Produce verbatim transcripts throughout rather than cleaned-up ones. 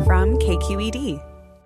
from K Q E D.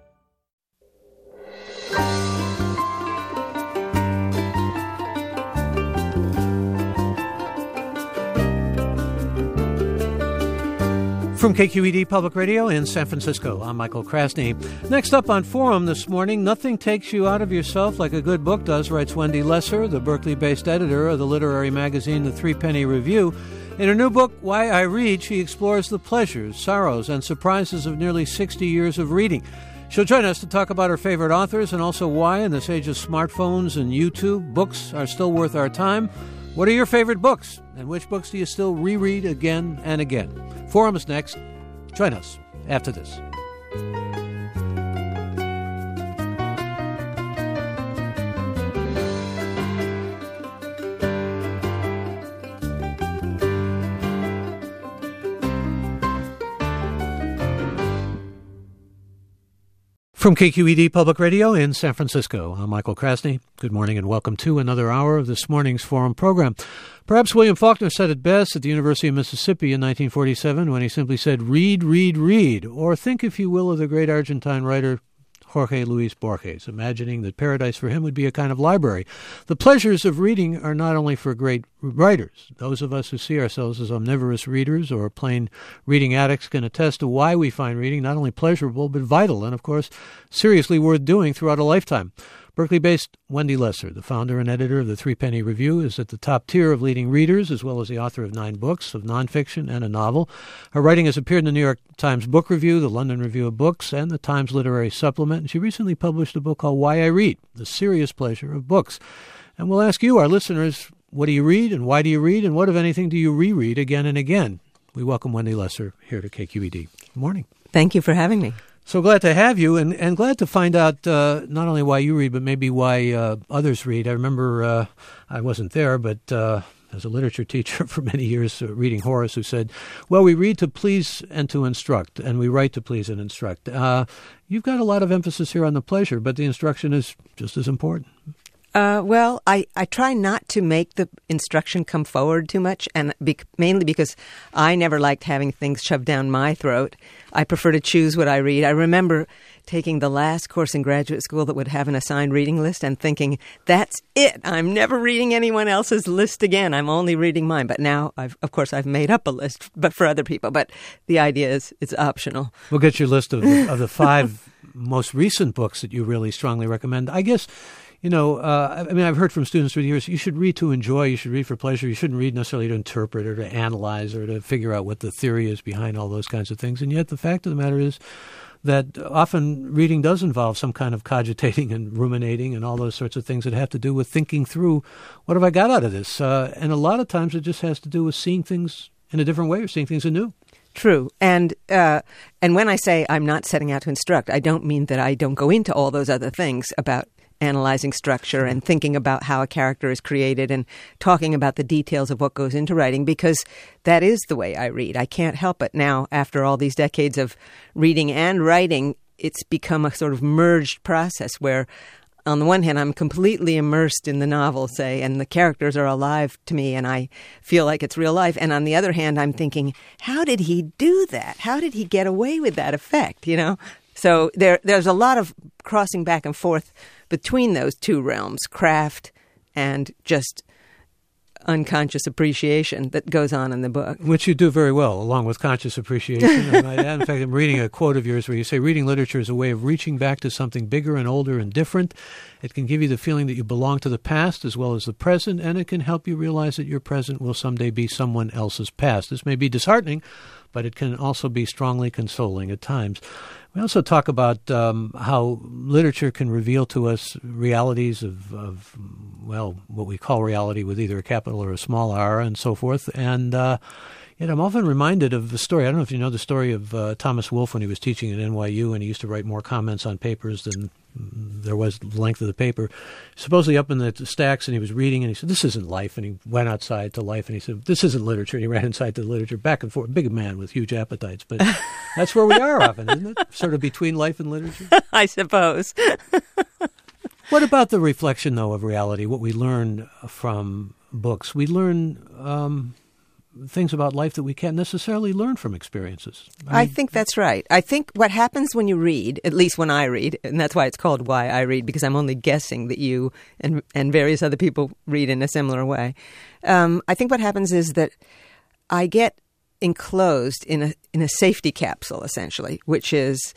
From K Q E D Public Radio in San Francisco, I'm Michael Krasny. Next up on Forum this morning, Nothing Takes You Out of Yourself Like a Good Book Does, writes Wendy Lesser, the Berkeley-based editor of the literary magazine The Threepenny Review. In her new book, Why I Read, she explores the pleasures, sorrows, and surprises of nearly sixty years of reading. She'll join us to talk about her favorite authors and also why, in this age of smartphones and YouTube, books are still worth our time. What are your favorite books, and which books do you still reread again and again? Forum is next. Join us after this. From K Q E D Public Radio in San Francisco, I'm Michael Krasny. Good morning and welcome to another hour of this morning's Forum program. Perhaps William Faulkner said it best at the University of Mississippi in nineteen forty-seven when he simply said, read, read, read, or think, if you will, of the great Argentine writer Jorge Luis Borges, imagining that paradise for him would be a kind of library. The pleasures of reading are not only for great writers. Those of us who see ourselves as omnivorous readers or plain reading addicts can attest to why we find reading not only pleasurable but vital and, of course, seriously worth doing throughout a lifetime. Berkeley-based Wendy Lesser, the founder and editor of the Threepenny Review, is at the top tier of leading readers, as well as the author of nine books of nonfiction and a novel. Her writing has appeared in the New York Times Book Review, the London Review of Books, and the Times Literary Supplement. And she recently published a book called Why I Read, The Serious Pleasure of Books. And we'll ask you, our listeners, what do you read and why do you read, and what, if anything, do you reread again and again? We welcome Wendy Lesser here to K Q E D. Good morning. Thank you for having me. So glad to have you, and, and glad to find out uh, not only why you read, but maybe why uh, others read. I remember uh, I wasn't there, but uh, as a literature teacher for many years, uh, reading Horace, who said, well, we read to please and to instruct, and we write to please and instruct. Uh, you've got a lot of emphasis here on the pleasure, but the instruction is just as important. Uh, well, I, I try not to make the instruction come forward too much, and be, mainly because I never liked having things shoved down my throat. I prefer to choose what I read. I remember taking the last course in graduate school that would have an assigned reading list and thinking, that's it. I'm never reading anyone else's list again. I'm only reading mine. But now, I've, of course, I've made up a list but for other people. But the idea is it's optional. We'll get your list of the, of the five most recent books that you really strongly recommend. I guess... You know, uh, I mean, I've heard from students for years, you should read to enjoy, you should read for pleasure, you shouldn't read necessarily to interpret or to analyze or to figure out what the theory is behind all those kinds of things. And yet the fact of the matter is that often reading does involve some kind of cogitating and ruminating and all those sorts of things that have to do with thinking through, what have I got out of this? Uh, and a lot of times it just has to do with seeing things in a different way or seeing things anew. True. And uh, and when I say I'm not setting out to instruct, I don't mean that I don't go into all those other things about analyzing structure and thinking about how a character is created and talking about the details of what goes into writing, because that is the way I read. I can't help it now. After all these decades of reading and writing, it's become a sort of merged process where, on the one hand, I'm completely immersed in the novel, say, and the characters are alive to me and I feel like it's real life. And on the other hand, I'm thinking, how did he do that? How did he get away with that effect, you know? So there, there's a lot of crossing back and forth between those two realms, craft and just unconscious appreciation that goes on in the book. Which you do very well, along with conscious appreciation. I might add. In fact, I'm reading a quote of yours where you say, reading literature is a way of reaching back to something bigger and older and different. It can give you the feeling that you belong to the past as well as the present, and it can help you realize that your present will someday be someone else's past. This may be disheartening, but it can also be strongly consoling at times. We also talk about um, how literature can reveal to us realities of, of, well, what we call reality with either a capital or a small r and so forth. And uh, yet I'm often reminded of the story. I don't know if you know the story of uh, Thomas Wolfe when he was teaching at N Y U, and he used to write more comments on papers than there was the length of the paper. Supposedly up in the stacks, and he was reading, and he said, this isn't life. And he went outside to life, and he said, this isn't literature. And he ran inside to the literature, back and forth. Big man with huge appetites. But that's where we are often, isn't it? Sort of between life and literature. I suppose. What about the reflection, though, of reality, what we learn from books? We learn um, things about life that we can't necessarily learn from experiences. I, mean, I think that's right. I think what happens when you read, at least when I read, and that's why it's called Why I Read, because I'm only guessing that you and and various other people read in a similar way. Um, I think what happens is that I get enclosed in a in a safety capsule, essentially, which is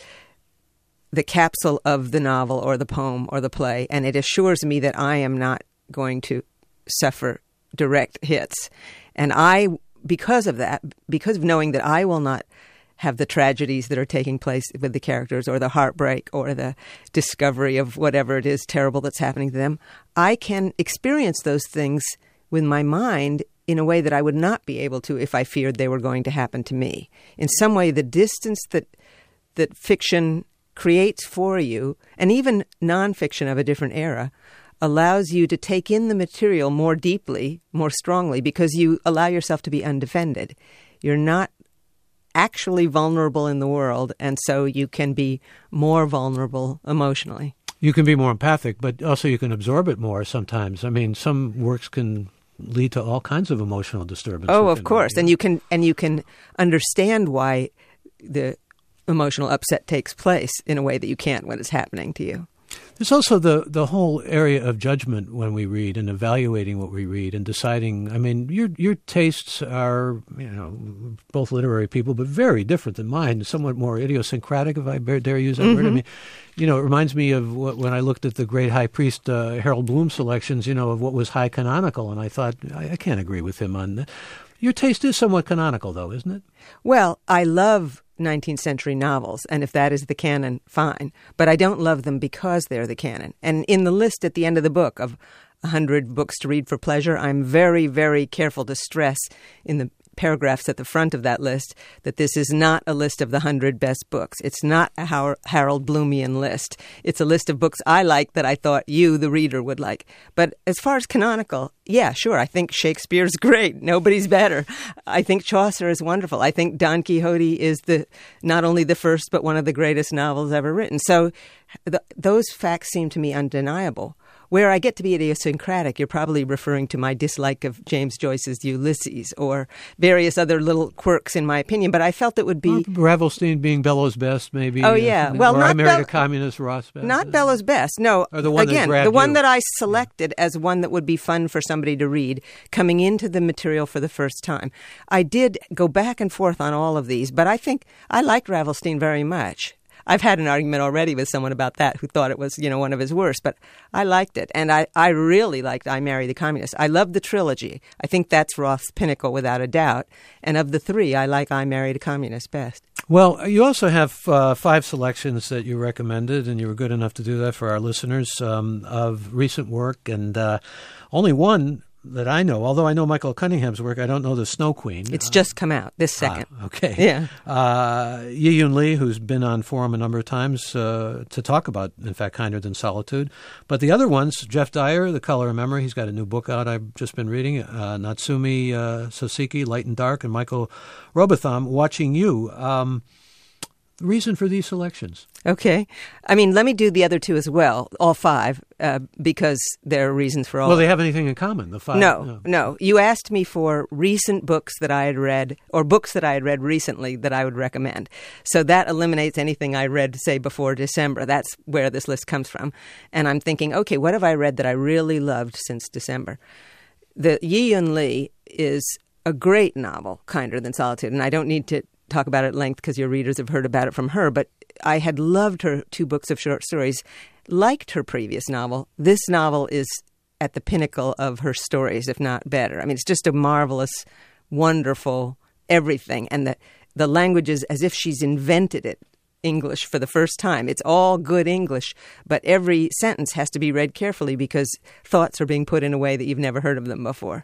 the capsule of the novel or the poem or the play, and it assures me that I am not going to suffer direct hits. And I, because of that, because of knowing that I will not have the tragedies that are taking place with the characters or the heartbreak or the discovery of whatever it is terrible that's happening to them, I can experience those things with my mind in a way that I would not be able to if I feared they were going to happen to me. In some way, the distance that that fiction creates for you, and even nonfiction of a different era, allows you to take in the material more deeply, more strongly, because you allow yourself to be undefended. You're not actually vulnerable in the world, and so you can be more vulnerable emotionally. You can be more empathic, but also you can absorb it more sometimes. I mean, some works can lead to all kinds of emotional disturbance. Oh, of course. And you can and you can understand why the emotional upset takes place in a way that you can't when it's happening to you. There's also the, the whole area of judgment when we read and evaluating what we read and deciding. I mean, your your tastes are, you know, both literary people, but very different than mine, somewhat more idiosyncratic, if I dare use that mm-hmm. word. I mean, you know, it reminds me of what, when I looked at the great high priest uh, Harold Bloom selections, you know, of what was high canonical, and I thought, I, I can't agree with him on that. Your taste is somewhat canonical, though, isn't it? Well, I love nineteenth century novels, and if that is the canon, fine. But I don't love them because they're the canon. And in the list at the end of the book of one hundred books to read for pleasure, I'm very, very careful to stress in the paragraphs at the front of that list that this is not a list of the one hundred best books. It's not a Harold Bloomian list. It's a list of books I like that I thought you, the reader, would like. But as far as canonical, yeah, sure, I think Shakespeare's great. Nobody's better. I think Chaucer is wonderful. I think Don Quixote is the not only the first, but one of the greatest novels ever written. So th- those facts seem to me undeniable. Where I get to be idiosyncratic, you're probably referring to my dislike of James Joyce's Ulysses or various other little quirks in my opinion, but I felt it would be... Well, Ravelstein being Bellows Best, maybe. Oh, yeah. Uh, well, or not I Married Be- a Communist, Ross Best. Not Bellows Best, no. Or the one Again, that grabbed the one you. that I selected as one that would be fun for somebody to read coming into the material for the first time. I did go back and forth on all of these, but I think I liked Ravelstein very much. I've had an argument already with someone about that who thought it was, you know, one of his worst, but I liked it. And I, I really liked I Married a Communist. I love the trilogy. I think that's Roth's pinnacle without a doubt. And of the three, I like I Married a Communist best. Well, you also have uh, five selections that you recommended, and you were good enough to do that for our listeners, um, of recent work, and uh, only one that I know, although I know Michael Cunningham's work, I don't know The Snow Queen. It's uh, just come out this second. Ah, okay. Yeah. Uh, Yi-Yun Lee, who's been on Forum a number of times uh, to talk about, in fact, Kinder Than Solitude. But the other ones, Jeff Dyer, The Color of Memory, he's got a new book out I've just been reading, uh, Natsumi uh, Soseki, Light and Dark, and Michael Robotham, Watching You. Um, the reason for these selections? Okay. I mean, let me do the other two as well, all five, uh, because there are reasons for all. Well, they have anything in common, the five? No, no, no. You asked me for recent books that I had read, or books that I had read recently that I would recommend. So that eliminates anything I read, say, before December. That's where this list comes from. And I'm thinking, okay, what have I read that I really loved since December? The Yi-Yun Lee is a great novel, Kinder Than Solitude, and I don't need to talk about it at length because your readers have heard about it from her, but I had loved her two books of short stories, liked her previous novel. This novel is at the pinnacle of her stories, if not better. I mean, it's just a marvelous, wonderful everything, and the, the language is as if she's invented it, English, for the first time. It's all good English, but every sentence has to be read carefully because thoughts are being put in a way that you've never heard of them before.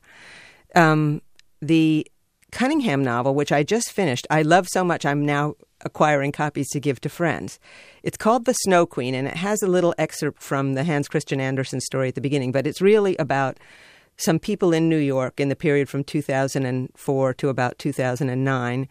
Um, the Cunningham novel, which I just finished, I love so much I'm now acquiring copies to give to friends. It's called The Snow Queen, and it has a little excerpt from the Hans Christian Andersen story at the beginning, but it's really about some people in New York in the period from two thousand four to about two thousand nine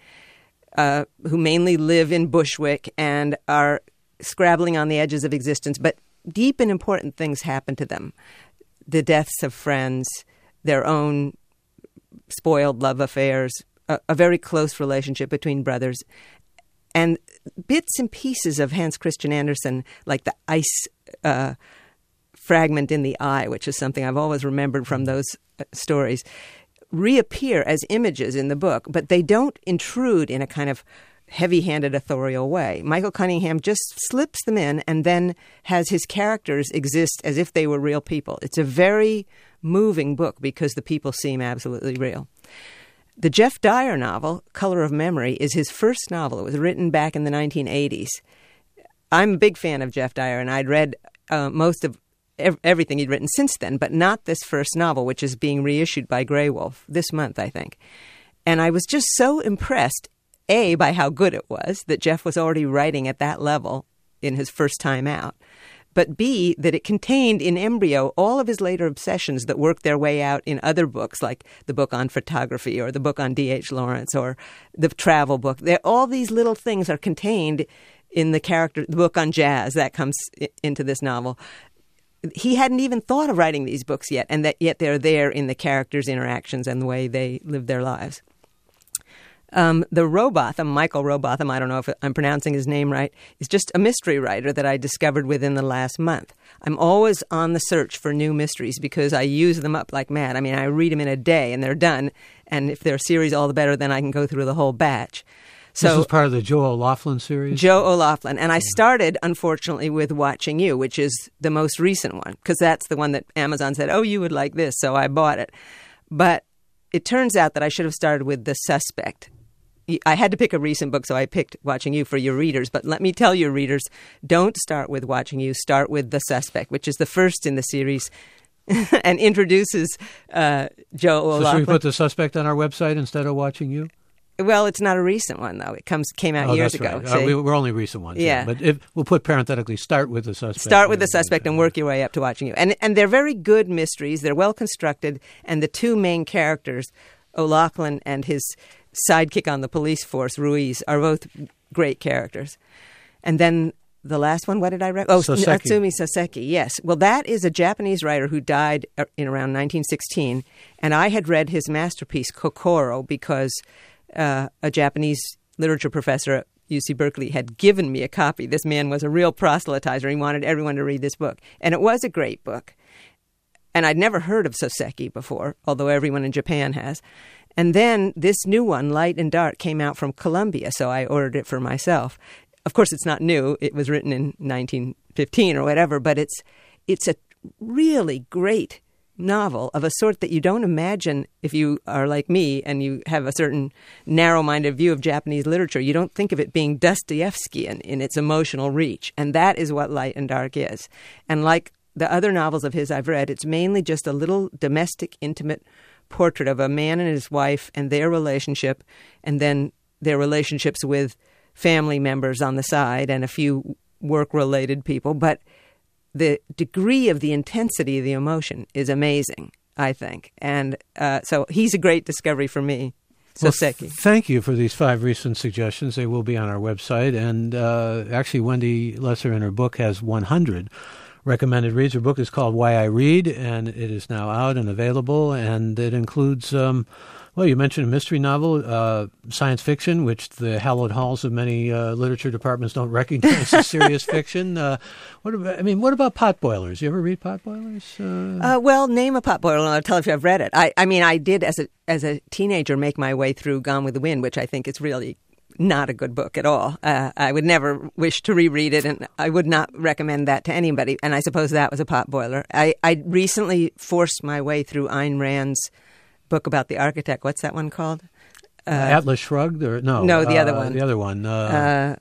uh, who mainly live in Bushwick and are scrabbling on the edges of existence, but deep and important things happen to them. The deaths of friends, their own spoiled love affairs, a, a very close relationship between brothers, and bits and pieces of Hans Christian Andersen, like the ice uh, fragment in the eye, which is something I've always remembered from those uh, stories, reappear as images in the book, but they don't intrude in a kind of heavy-handed authorial way. Michael Cunningham just slips them in and then has his characters exist as if they were real people. It's a very moving book because the people seem absolutely real. The Jeff Dyer novel, Color of Memory, is his first novel. It was written back in the nineteen eighties. I'm a big fan of Jeff Dyer, and I'd read uh, most of ev- everything he'd written since then, but not this first novel, which is being reissued by Grey Wolf this month, I think. And I was just so impressed, A, by how good it was, that Jeff was already writing at that level in his first time out, but B, that it contained in embryo all of his later obsessions that worked their way out in other books, like the book on photography or the book on D H Lawrence or the travel book. They're, all these little things are contained in the character, the book on jazz that comes I- into this novel. He hadn't even thought of writing these books yet, and that yet they're there in the characters' interactions and the way they live their lives. Um, the Robotham, Michael Robotham, I don't know if I'm pronouncing his name right, is just a mystery writer that I discovered within the last month. I'm always on the search for new mysteries because I use them up like mad. I mean, I read them in a day and they're done. And if they're a series, all the better, then I can go through the whole batch. So, this is part of the Joe O'Loughlin series? Joe O'Loughlin. And I started, unfortunately, with Watching You, which is the most recent one, because that's the one that Amazon said, oh, you would like this, so I bought it. But it turns out that I should have started with The Suspect. I had to pick a recent book, so I picked Watching You for your readers. But let me tell your readers, don't start with Watching You. Start with The Suspect, which is the first in the series and introduces uh, Joe O'Loughlin. So should we put The Suspect on our website instead of Watching You? Well, it's not a recent one, though. It comes came out oh, years that's ago. Right. Uh, we, we're only recent ones. Yeah. yeah. But if, we'll put parenthetically, start with The Suspect. Start with The Suspect and work your way up to Watching You. And, and they're very good mysteries. They're well constructed. And the two main characters, O'Loughlin and his sidekick on the police force, Ruiz, are both great characters. And then the last one, what did I read? Oh, Soseki. Natsumi Soseki, yes. Well, that is a Japanese writer who died in around nineteen sixteen. And I had read his masterpiece, Kokoro, because uh, a Japanese literature professor at U C Berkeley had given me a copy. This man was a real proselytizer. He wanted everyone to read this book. And it was a great book. And I'd never heard of Soseki before, although everyone in Japan has. And then this new one, Light and Dark, came out from Columbia, so I ordered it for myself. Of course, it's not new. It was written in nineteen fifteen or whatever, but it's it's a really great novel of a sort that you don't imagine if you are like me and you have a certain narrow-minded view of Japanese literature. You don't think of it being Dostoevskian in its emotional reach, and that is what Light and Dark is. And like the other novels of his I've read, it's mainly just a little domestic, intimate portrait of a man and his wife and their relationship, and then their relationships with family members on the side and a few work-related people. But the degree of the intensity of the emotion is amazing, I think. And uh, so he's a great discovery for me. Well, Soseki. th- thank you for these five recent suggestions. They will be on our website. And uh, actually, Wendy Lesser in her book has one hundred recommended reads. Her book is called Why I Read, and it is now out and available. And it includes, um, well, you mentioned a mystery novel, uh, science fiction, which the hallowed halls of many uh, literature departments don't recognize as serious fiction. Uh, what about, I mean, what about Potboilers? You ever read Potboilers? Uh, uh, well, name a potboiler, and I'll tell if I've read it. I, I mean, I did as a as a teenager make my way through Gone with the Wind, which I think is really not a good book at all. Uh, I would never wish to reread it, and I would not recommend that to anybody. And I suppose that was a potboiler. I, I recently forced my way through Ayn Rand's book about the architect. What's that one called? Uh, Atlas Shrugged? Or no, no, the uh, other one. The other one. Uh, uh,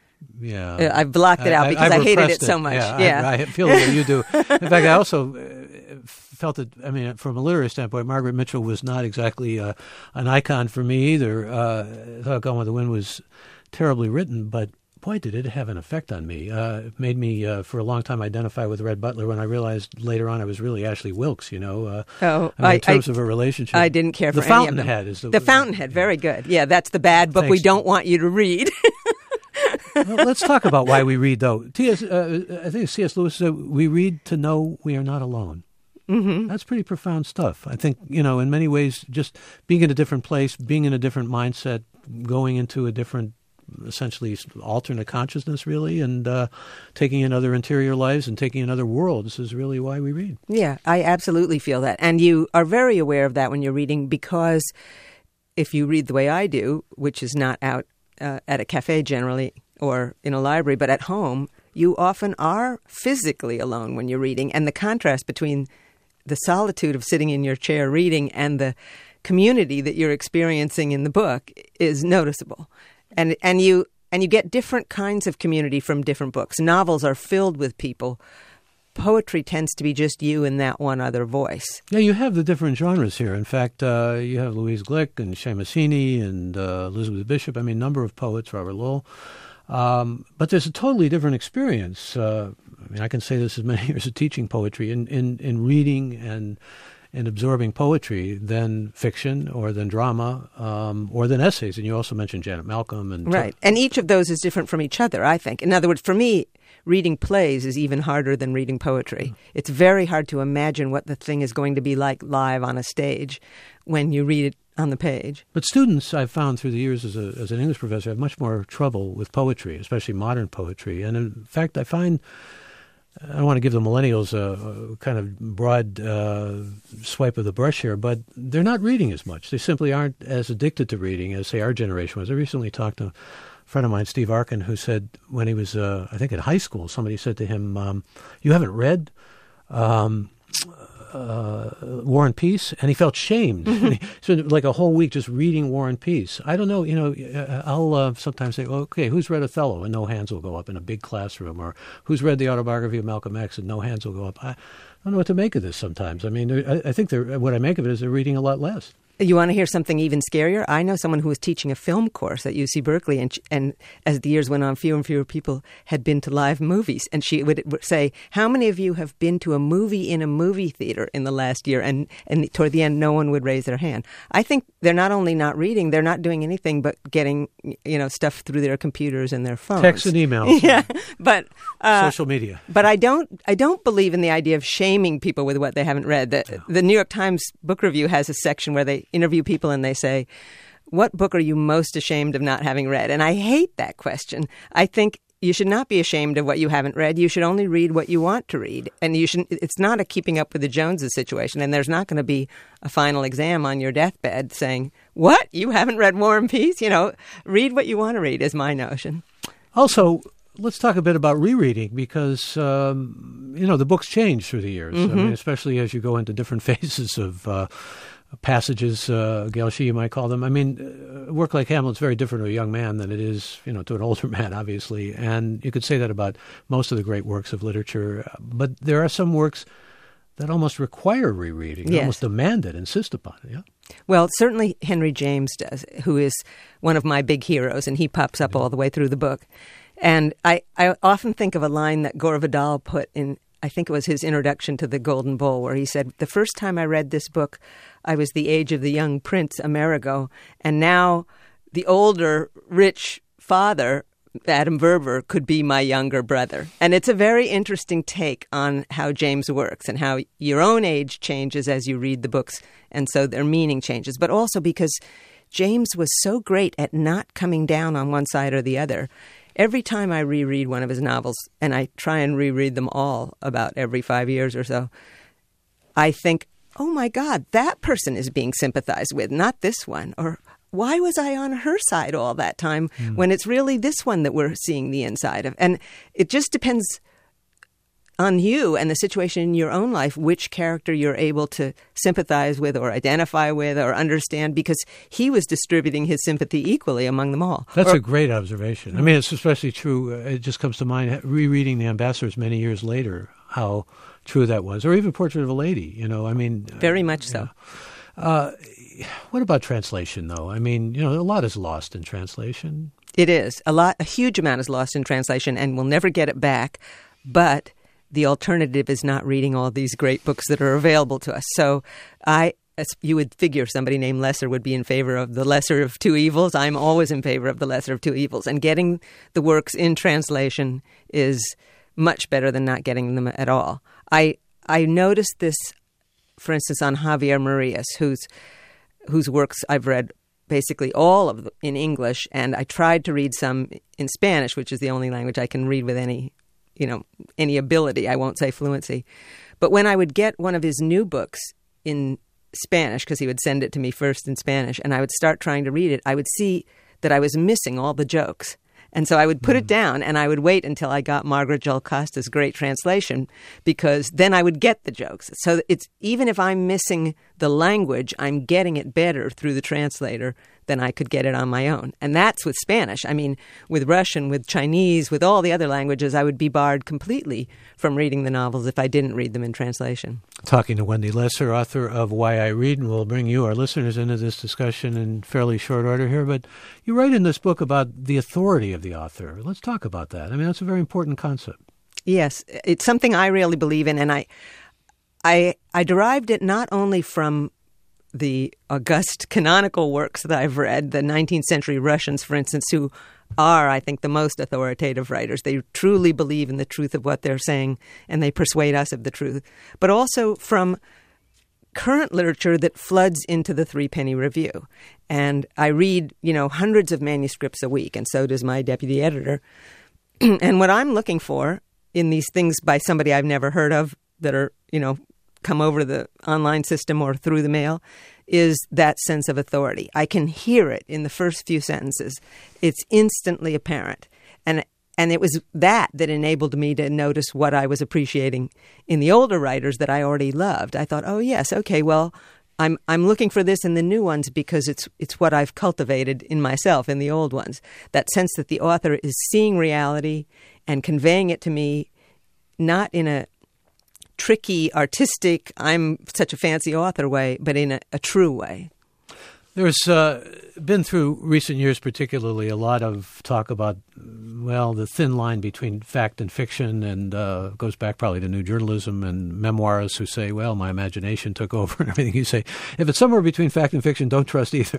yeah, uh, I've blocked it out because I, I, I hated it so much. Yeah, yeah. I, I feel the way you do. In fact, I also uh, felt that, I mean, from a literary standpoint, Margaret Mitchell was not exactly uh, an icon for me either. Uh, I thought Gone with the Wind was terribly written, but boy, did it have an effect on me. Uh, it made me, uh, for a long time, identify with Red Butler when I realized later on I was really Ashley Wilkes, you know, uh, oh, I mean, I, in terms I, of a relationship. I didn't care for the any of them. The Fountainhead is the... The Fountainhead, yeah. very good. Yeah, that's the bad book Thanks. we don't want you to read. Well, let's talk about why we read, though. T S, uh, I think C S. Lewis said, we read to know we are not alone. Mm-hmm. That's pretty profound stuff. I think, you know, in many ways, just being in a different place, being in a different mindset, going into a different, essentially alternate consciousness, really, and uh, taking in other interior lives and taking in other worlds is really why we read. Yeah, I absolutely feel that. And you are very aware of that when you're reading, because if you read the way I do, which is not out uh, at a cafe generally or in a library, but at home, you often are physically alone when you're reading. And the contrast between the solitude of sitting in your chair reading and the community that you're experiencing in the book is noticeable. And and you and you get different kinds of community from different books. Novels are filled with people. Poetry tends to be just you and that one other voice. Yeah, you have the different genres here. In fact, uh, you have Louise Glück and Seamus Heaney and uh, Elizabeth Bishop. I mean, a number of poets, Robert Lowell. Um, but there's a totally different experience. Uh, I mean, I can say this as many years of teaching poetry, in, in, in reading and and absorbing poetry than fiction or than drama um, or than essays. And you also mentioned Janet Malcolm. and Right. And each of those is different from each other, I think. In other words, for me, reading plays is even harder than reading poetry. Mm. It's very hard to imagine what the thing is going to be like live on a stage when you read it on the page. But students, I've found through the years as, a, as an English professor, have much more trouble with poetry, especially modern poetry. And in fact, I find, I don't want to give the millennials a, a kind of broad uh, swipe of the brush here, but they're not reading as much. They simply aren't as addicted to reading as, say, our generation was. I recently talked to a friend of mine, Steve Arkin, who said when he was, uh, I think, in high school, somebody said to him, um, you haven't read um, uh, War and Peace? And he felt shamed. Mm-hmm. He spent like a whole week just reading War and Peace. I don't know, you know, I'll uh, sometimes say, well, okay, who's read Othello? And no hands will go up in a big classroom. Or who's read the autobiography of Malcolm X? And no hands will go up. I, I don't know what to make of this sometimes. I mean, I, I think they're, what I make of it is they're reading a lot less. You want to hear something even scarier? I know someone who was teaching a film course at U C Berkeley, and, and as the years went on, fewer and fewer people had been to live movies. And she would say, how many of you have been to a movie in a movie theater in the last year? And, and toward the end, no one would raise their hand. I think they're not only not reading, they're not doing anything but getting, you know, stuff through their computers and their phones. Text and emails. Yeah, but uh, social media. But I don't, I don't believe in the idea of shaming people with what they haven't read. The, yeah. the New York Times Book Review has a section where they interview people and they say, what book are you most ashamed of not having read? And I hate that question. I think you should not be ashamed of what you haven't read. You should only read what you want to read. And you should, it's not a keeping up with the Joneses situation. And there's not going to be a final exam on your deathbed saying, what? You haven't read War and Peace? You know, read what you want to read is my notion. Also, let's talk a bit about rereading because, um, you know, the books change through the years. Mm-hmm. I mean, especially as you go into different phases of uh, passages, uh, Gelshi, you might call them. I mean, a work like Hamlet's very different to a young man than it is, you know, to an older man, obviously. And you could say that about most of the great works of literature. But there are some works that almost require rereading, yes. almost demand it, insist upon it, yeah? Well, certainly Henry James does, who is one of my big heroes, and he pops up yeah. all the way through the book. And I, I often think of a line that Gore Vidal put in, I think it was his introduction to The Golden Bowl, where he said, the first time I read this book, I was the age of the young Prince Amerigo, and now the older, rich father, Adam Verber, could be my younger brother. And it's a very interesting take on how James works and how your own age changes as you read the books, and so their meaning changes. But also because James was so great at not coming down on one side or the other. Every time I reread one of his novels, and I try and reread them all about every five years or so, I think, oh my God, that person is being sympathized with, not this one. Or why was I on her side all that time mm. when it's really this one that we're seeing the inside of? And it just depends on you and the situation in your own life, which character you're able to sympathize with or identify with or understand, because he was distributing his sympathy equally among them all. That's or, a great observation. I mean, it's especially true. Uh, it just comes to mind, rereading The Ambassadors many years later, how true that was. Or even Portrait of a Lady, you know, I mean. Very uh, much so. You know. uh, what about translation, though? I mean, you know, a lot is lost in translation. It is. A lot, a huge amount is lost in translation, and we'll never get it back. But the alternative is not reading all these great books that are available to us. So I, as you would figure somebody named Lesser would be in favor of the lesser of two evils. I'm always in favor of the lesser of two evils. And getting the works in translation is much better than not getting them at all. I I noticed this for instance, on Javier Marias, whose whose works I've read basically all of them in English, and I tried to read some in Spanish, which is the only language I can read with any, you know, any ability. I won't say fluency. But when I would get one of his new books in Spanish, because he would send it to me first in Spanish, and I would start trying to read it, I would see that I was missing all the jokes. And so I would put mm. it down, and I would wait until I got Margaret Joel Costa's great translation, because then I would get the jokes. So it's even if I'm missing the language, I'm getting it better through the translator than I could get it on my own. And that's with Spanish. I mean, with Russian, with Chinese, with all the other languages, I would be barred completely from reading the novels if I didn't read them in translation. Talking to Wendy Lesser, author of Why I Read, and we'll bring you, our listeners, into this discussion in fairly short order here. But you write in this book about the authority of the author. Let's talk about that. I mean, that's a very important concept. Yes, it's something I really believe in, and I, I, I derived it not only from the august canonical works that I've read, the nineteenth century Russians, for instance, who are, I think, the most authoritative writers. They truly believe in the truth of what they're saying, and they persuade us of the truth. But also from current literature that floods into the Three Penny Review. And I read, you know, hundreds of manuscripts a week, and so does my deputy editor. And what I'm looking for in these things by somebody I've never heard of that are, you know, come over the online system or through the mail is that sense of authority. I can hear it in the first few sentences. It's instantly apparent. And and it was that that enabled me to notice what I was appreciating in the older writers that I already loved. I thought, oh, yes, okay, well, I'm I'm looking for this in the new ones because it's it's what I've cultivated in myself in the old ones. That sense that the author is seeing reality and conveying it to me not in a tricky, artistic, I'm such a fancy author way, but in a, a true way. There's uh, been through recent years particularly a lot of talk about, well, the thin line between fact and fiction, and uh, goes back probably to new journalism and memoirists who say, well, my imagination took over and everything. You say, if it's somewhere between fact and fiction, don't trust either.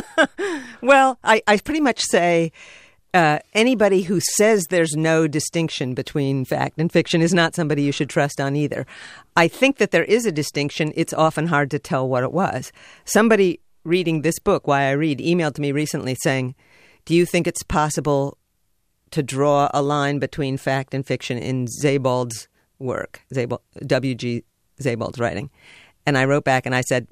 Well, I, I pretty much say Uh, anybody who says there's no distinction between fact and fiction is not somebody you should trust on either. I think that there is a distinction. It's often hard to tell what it was. Somebody reading this book, Why I Read, emailed to me recently saying, do you think it's possible to draw a line between fact and fiction in Sebald's work, Sebald, W G Sebald's writing? And I wrote back and I said,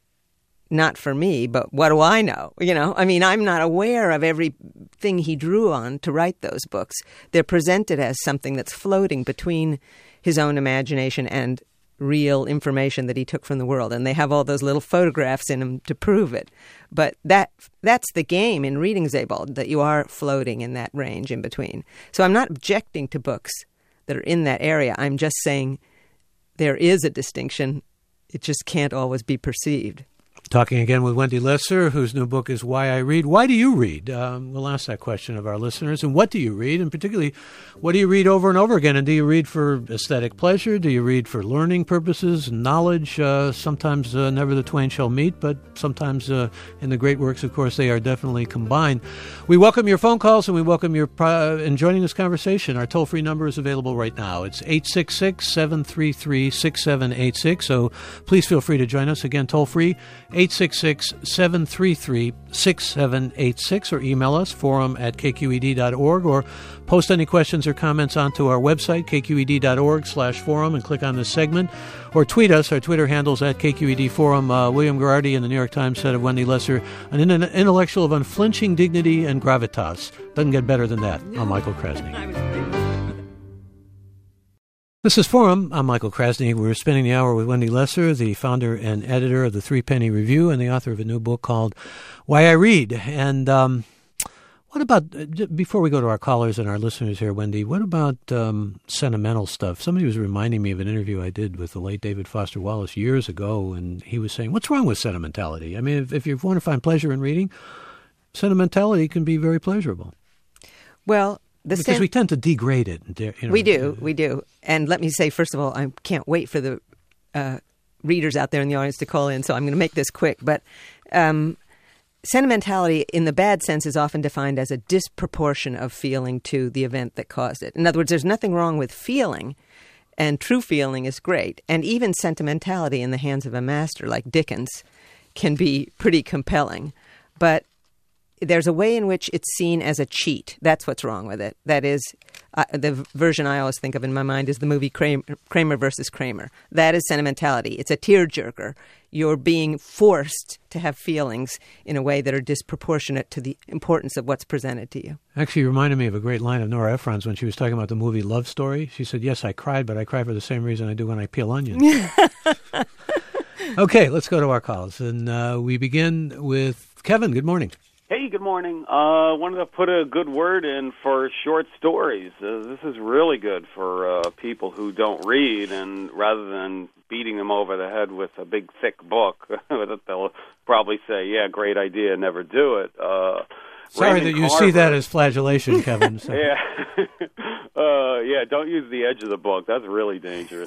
not for me, but what do I know? You know, I mean, I'm not aware of everything he drew on to write those books. They're presented as something that's floating between his own imagination and real information that he took from the world. And they have all those little photographs in them to prove it. But that that's the game in reading Sebald, that you are floating in that range in between. So I'm not objecting to books that are in that area. I'm just saying there is a distinction. It just can't always be perceived. Talking again with Wendy Lesser, whose new book is Why I Read. Why do you read? Um, we'll ask that question of our listeners. And what do you read? And particularly, what do you read over and over again? And do you read for aesthetic pleasure? Do you read for learning purposes and knowledge? Uh, sometimes uh, never the twain shall meet, but sometimes uh, in the great works, of course, they are definitely combined. We welcome your phone calls, and we welcome your uh, in joining this conversation. Our toll-free number is available right now. It's eight six six, seven three three, six seven eight six. So please feel free to join us. Again, toll-free, eight six six, seven three three, six seven eight six, or email us, forum at k q e d dot org, or post any questions or comments onto our website, k q e d dot org slash forum, and click on this segment, or tweet us. Our Twitter handle's at K Q E D Forum. Uh, William Girardi in the New York Times said of Wendy Lesser, an in- intellectual of unflinching dignity and gravitas. Doesn't get better than that. I'm Michael Krasny. This is Forum. I'm Michael Krasny. We're spending the hour with Wendy Lesser, the founder and editor of the Three Penny Review and the author of a new book called Why I Read. And um, what about, before we go to our callers and our listeners here, Wendy, what about um, sentimental stuff? Somebody was reminding me of an interview I did with the late David Foster Wallace years ago, and he was saying, what's wrong with sentimentality? I mean, if, if you want to find pleasure in reading, sentimentality can be very pleasurable. Well, The because sen- we tend to degrade it. You know, we do, we do. And let me say, first of all, I can't wait for the uh, readers out there in the audience to call in, so I'm going to make this quick. But um, sentimentality, in the bad sense, is often defined as a disproportion of feeling to the event that caused it. In other words, there's nothing wrong with feeling And true feeling is great. And even sentimentality in the hands of a master like Dickens can be pretty compelling. But there's a way in which it's seen as a cheat. That's what's wrong with it. That is, uh, the version I always think of in my mind is the movie Kramer, Kramer versus Kramer. That is sentimentality. It's a tearjerker. You're being forced to have feelings in a way that are disproportionate to the importance of what's presented to you. Actually, you reminded me of a great line of Nora Ephron's when she was talking about the movie Love Story. She said, yes, I cried, but I cry for the same reason I do when I peel onions. Okay, let's go to our calls. And uh, we begin with Kevin. Good morning. Hey, good morning. I uh, wanted to put a good word in for short stories. Uh, this is really good for uh, people who don't read, and rather than beating them over the head with a big, thick book, they'll probably say, yeah, great idea, never do it. Uh, Sorry Raymond that you Carver, see that as flagellation, Kevin. So. yeah. uh, yeah, don't use the edge of the book. That's really dangerous.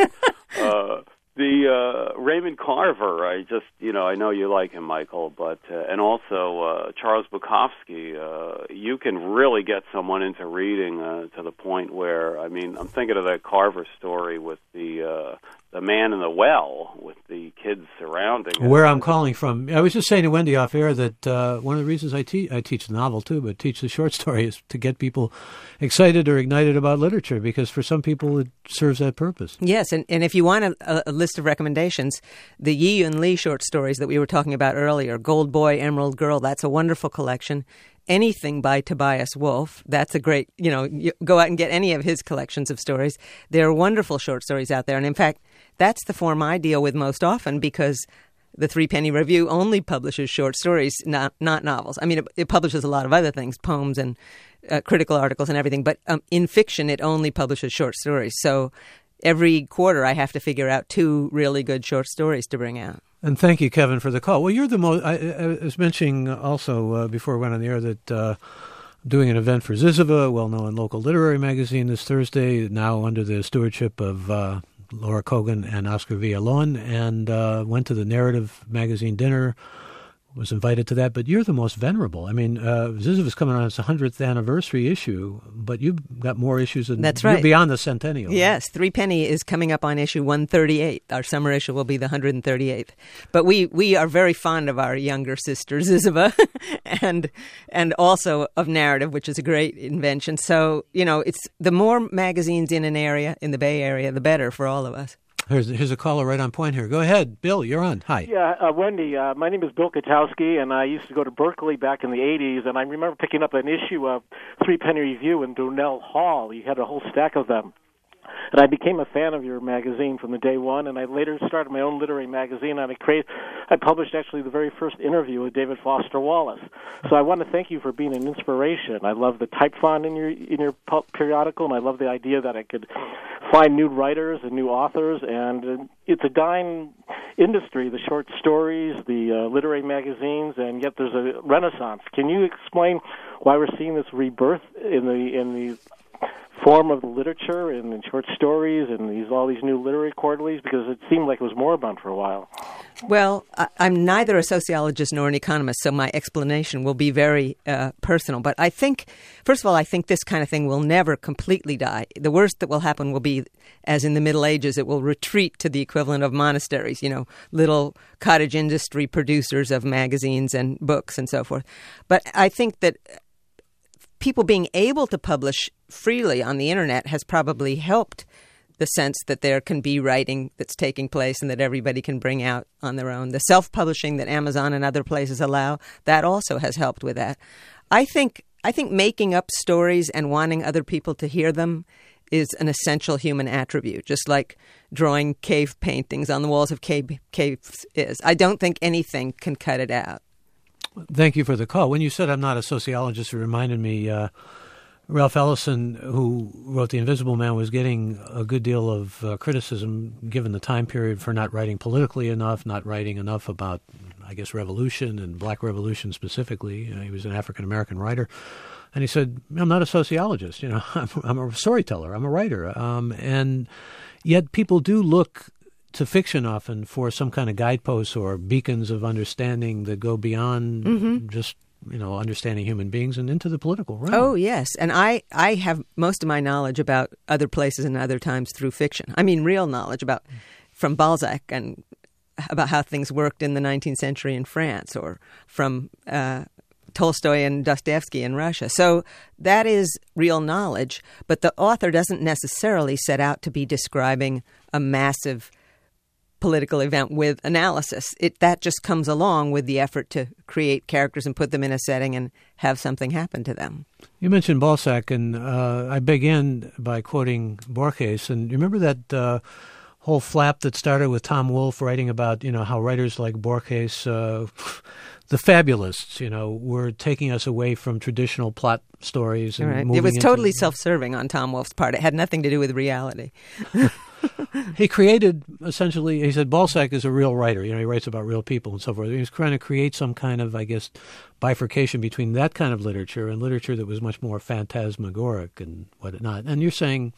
uh The uh, Raymond Carver, I just, you know, I know you like him, Michael, but, uh, and also uh, Charles Bukowski, uh, you can really get someone into reading uh, to the point where, I mean, I'm thinking of that Carver story with the uh, the man in the well, with the kids surrounding him. Where I'm calling from, I was just saying to Wendy off air that uh, one of the reasons I teach, I teach the novel too, but teach the short story is to get people excited or ignited about literature, because for some people it serves that purpose. Yes, and, and if you want a, a list of recommendations, the Yi-Yun Lee short stories that we were talking about earlier, Gold Boy, Emerald Girl, that's a wonderful collection. Anything by Tobias Wolff, that's a great, you know, you go out and get any of his collections of stories. There are wonderful short stories out there. And in fact, that's the form I deal with most often, because the Three Penny Review only publishes short stories, not not novels. I mean, it, it publishes a lot of other things, poems and uh, critical articles and everything. But um, in fiction, it only publishes short stories. So every quarter, I have to figure out two really good short stories to bring out. And thank you, Kevin, for the call. Well, you're the most, I, I was mentioning also uh, before we went on the air that uh, I'm doing an event for Zizova, a well-known local literary magazine, this Thursday, now under the stewardship of uh, Laura Kogan and Oscar Villalon, and uh, went to the Narrative magazine dinner, was invited to that. But you're the most venerable. I mean, uh, Zizova's coming on its one hundredth anniversary issue, but you've got more issues than That's you're right. beyond the centennial. Yes, Three Penny is coming up on issue one thirty-eight. Our summer issue will be the one hundred thirty-eighth. But we, we are very fond of our younger sister, Zizova, and and also of Narrative, which is a great invention. So, you know, it's the more magazines in an area, in the Bay Area, the better for all of us. Here's, here's a caller right on point here. Go ahead, Bill, you're on. Hi. Yeah, uh, Wendy, uh, my name is Bill Katowski, and I used to go to Berkeley back in the eighties, and I remember picking up an issue of Three Penny Review in Donnell Hall. You had a whole stack of them. And I became a fan of your magazine from the day one, and I later started my own literary magazine. And I, created, I published actually the very first interview with David Foster Wallace. So I want to thank you for being an inspiration. I love the type font in your in your periodical, and I love the idea that I could find new writers and new authors. And it's a dying industry, the short stories, the uh, literary magazines, and yet there's a renaissance. Can you explain why we're seeing this rebirth in the in the form of the literature and in short stories and these all these new literary quarterlies, because it seemed like it was moribund for a while? Well, I, I'm neither a sociologist nor an economist, so my explanation will be very uh, personal. But I think, first of all, I think this kind of thing will never completely die. The worst that will happen will be, as in the Middle Ages, it will retreat to the equivalent of monasteries, you know, little cottage industry producers of magazines and books and so forth. But I think that people being able to publish freely on the internet has probably helped the sense that there can be writing that's taking place and that everybody can bring out on their own. The self-publishing that Amazon and other places allow, that also has helped with that. I think I think making up stories and wanting other people to hear them is an essential human attribute, just like drawing cave paintings on the walls of cave, caves is. I don't think anything can cut it out. Thank you for the call. When you said I'm not a sociologist, it reminded me uh, Ralph Ellison, who wrote The Invisible Man, was getting a good deal of uh, criticism given the time period for not writing politically enough, not writing enough about, I guess, revolution and black revolution specifically. Uh, he was an African-American writer. And he said, I'm not a sociologist. You know, I'm, I'm a storyteller. I'm a writer. Um, and yet people do look to fiction often for some kind of guideposts or beacons of understanding that go beyond mm-hmm. just you know, understanding human beings and into the political realm. Oh, yes. And I, I have most of my knowledge about other places and other times through fiction. I mean, real knowledge about from Balzac and about how things worked in the nineteenth century in France, or from uh, Tolstoy and Dostoevsky in Russia. So that is real knowledge, but the author doesn't necessarily set out to be describing a massive political event with analysis. It that just comes along with the effort to create characters and put them in a setting and have something happen to them. You mentioned Balzac, and uh, I began by quoting Borges. And you remember that uh, whole flap that started with Tom Wolfe writing about, you know, how writers like Borges, uh, the fabulists, you know, were taking us away from traditional plot stories. And right. moving It was into, totally self-serving on Tom Wolfe's part. It had nothing to do with reality. He created, essentially, he said Balzac is a real writer. You know, he writes about real people and so forth. He was trying to create some kind of, I guess, bifurcation between that kind of literature and literature that was much more phantasmagoric and whatnot. And you're saying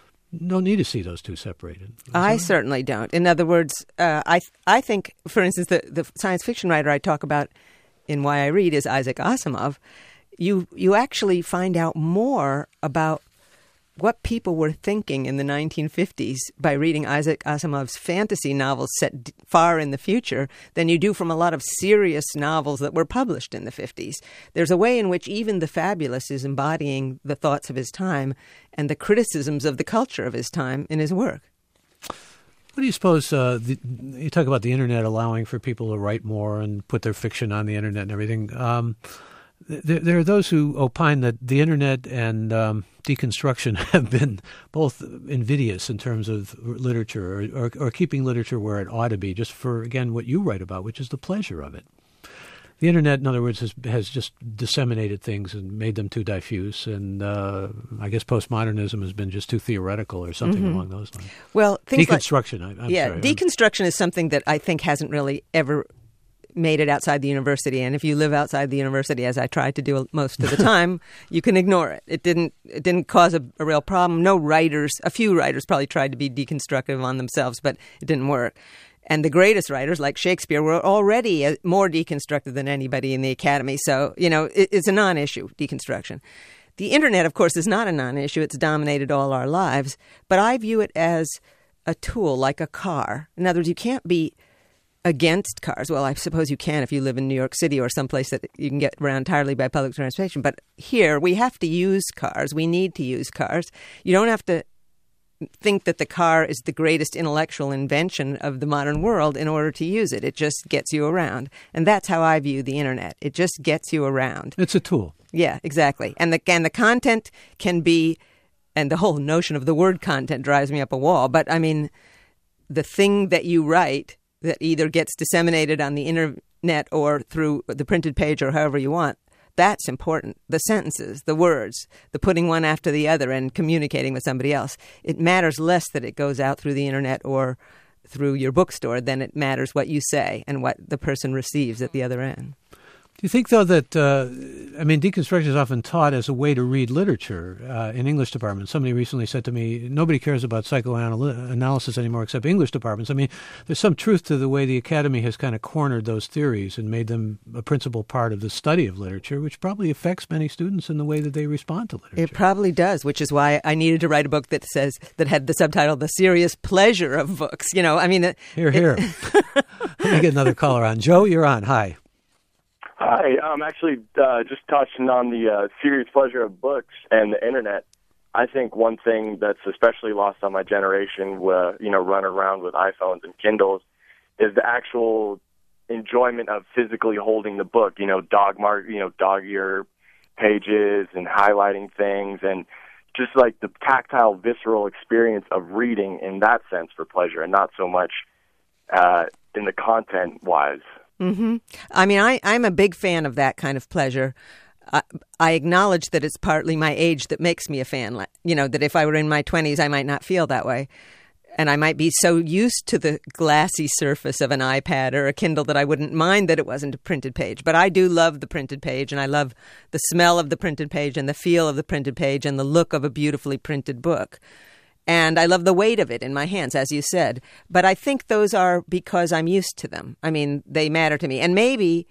no need to see those two separated. Is I that? certainly don't. In other words, uh, I I think, for instance, the, the science fiction writer I talk about in Why I Read is Isaac Asimov. You you actually find out more about what people were thinking in the nineteen fifties by reading Isaac Asimov's fantasy novels set d- far in the future than you do from a lot of serious novels that were published in the fifties. There's a way in which even the fabulous is embodying the thoughts of his time and the criticisms of the culture of his time in his work. What do you suppose, uh, the, you talk about the Internet allowing for people to write more and put their fiction on the Internet and everything. Um, there, there are those who opine that the Internet and um, deconstruction have been both invidious in terms of literature, or, or, or keeping literature where it ought to be, just for, again, what you write about, which is the pleasure of it. The Internet, in other words, has, has just disseminated things and made them too diffuse, and uh, I guess postmodernism has been just too theoretical or something mm-hmm. along those lines. Well, things deconstruction. Like, I, I'm yeah, sorry, deconstruction I'm, is something that I think hasn't really ever made it outside the university, and if you live outside the university, as I tried to do most of the time, you can ignore it. It didn't. It didn't cause a, a real problem. No writers, a few writers, probably tried to be deconstructive on themselves, but it didn't work. And the greatest writers, like Shakespeare, were already more deconstructive than anybody in the academy. So, you know, it, it's a non-issue, deconstruction. The Internet, of course, is not a non-issue. It's dominated all our lives. But I view it as a tool, like a car. In other words, you can't be against cars. Well, I suppose you can if you live in New York City or someplace that you can get around entirely by public transportation. But here, we have to use cars. We need to use cars. You don't have to think that the car is the greatest intellectual invention of the modern world in order to use it. It just gets you around. And that's how I view the Internet. It just gets you around. It's a tool. Yeah, exactly. And the, and the content can be, and the whole notion of the word content drives me up a wall. But I mean, the thing that you write that either gets disseminated on the Internet or through the printed page or however you want, that's important. The sentences, the words, the putting one after the other and communicating with somebody else. It matters less that it goes out through the Internet or through your bookstore than it matters what you say and what the person receives at the other end. Do you think, though, that, uh, I mean, deconstruction is often taught as a way to read literature uh, in English departments. Somebody recently said to me, nobody cares about psychoanalysis anymore except English departments. I mean, there's some truth to the way the academy has kind of cornered those theories and made them a principal part of the study of literature, which probably affects many students in the way that they respond to literature. It probably does, which is why I needed to write a book that says, that had the subtitle, The Serious Pleasure of Books. You know, I mean... It, here, here. Let me get another caller on. Joe, you're on. Hi. Hi, I'm actually uh, just touching on the uh, serious pleasure of books and the Internet. I think one thing that's especially lost on my generation, uh, you know, run around with iPhones and Kindles, is the actual enjoyment of physically holding the book. You know, dog mark, you know, dog ear pages and highlighting things, and just like the tactile, visceral experience of reading in that sense for pleasure, and not so much uh, in the content-wise. Mm-hmm. I mean, I, I'm a big fan of that kind of pleasure. I, I acknowledge that it's partly my age that makes me a fan. You know, that if I were in my twenties, I might not feel that way. And I might be so used to the glassy surface of an iPad or a Kindle that I wouldn't mind that it wasn't a printed page. But I do love the printed page, and I love the smell of the printed page and the feel of the printed page and the look of a beautifully printed book. And I love the weight of it in my hands, as you said. But I think those are because I'm used to them. I mean, they matter to me. And maybe